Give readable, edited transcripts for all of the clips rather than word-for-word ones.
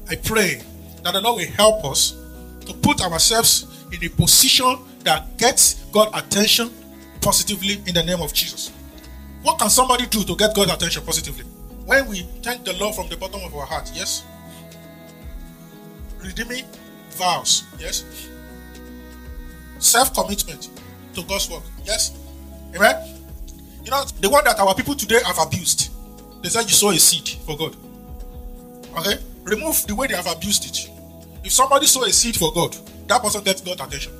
I pray that the Lord will help us to put ourselves in a position that gets God's attention positively in the name of Jesus. What can somebody do to get God's attention positively? When we thank the Lord from the bottom of our heart, yes? Redeeming vows, yes? Self-commitment to God's work, yes? Amen? You know, the one that our people today have abused. They said you sow a seed for God. Okay? Remove the way they have abused it. If somebody sow a seed for God, that person gets God's attention.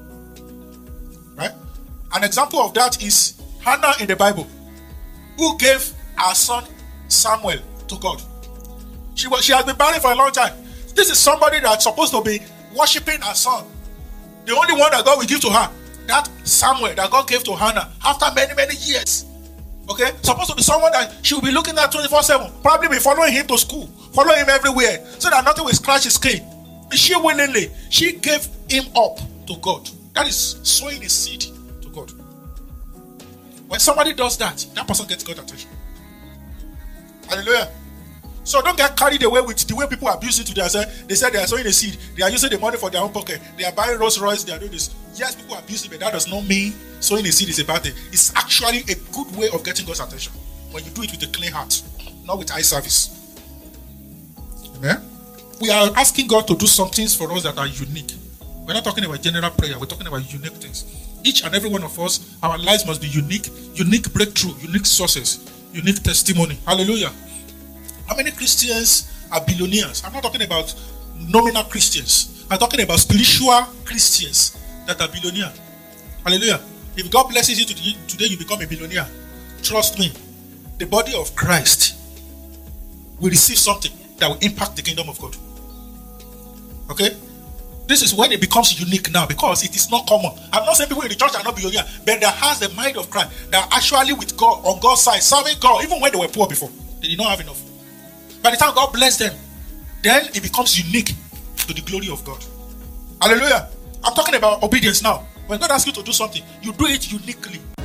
Right? An example of that is Hannah in the Bible, who gave her son Samuel to God. She has been barren for a long time. This is somebody that's supposed to be worshiping her son. The only one that God will give to her, that Samuel that God gave to Hannah after many, many years. Okay? Supposed to be someone that she will be looking at 24/7. Probably be following him to school, following him everywhere, so that nothing will scratch his skin. She willingly, she gave him up to God. That is sowing a seed to God. When somebody does that, that person gets God's attention. Hallelujah. So don't get carried away with the way people abuse it today. They say they are sowing a seed. They are using the money for their own pocket. They are buying Rolls Royce. They are doing this. Yes, people abuse it, but that does not mean sowing a seed is a bad thing. It's actually a good way of getting God's attention when you do it with a clean heart, not with eye service. Amen. We are asking God to do some things for us that are unique. We're not talking about general prayer. We're talking about unique things. Each and every one of us, our lives must be unique. Unique breakthrough, unique sources, unique testimony. Hallelujah. How many Christians are billionaires? I'm not talking about nominal Christians. I'm talking about spiritual Christians that are billionaires. Hallelujah. If God blesses you today, you become a billionaire. Trust me, the body of Christ will receive something that will impact the kingdom of God. Okay? This is when it becomes unique now, because it is not common. I'm not saying people in the church are not billionaires, but that has the mind of Christ, that are actually with God, on God's side, serving God, even when they were poor before. They did not have enough. By the time God blessed them, then it becomes unique to the glory of God. Hallelujah. I'm talking about obedience now. When God asks you to do something, you do it uniquely.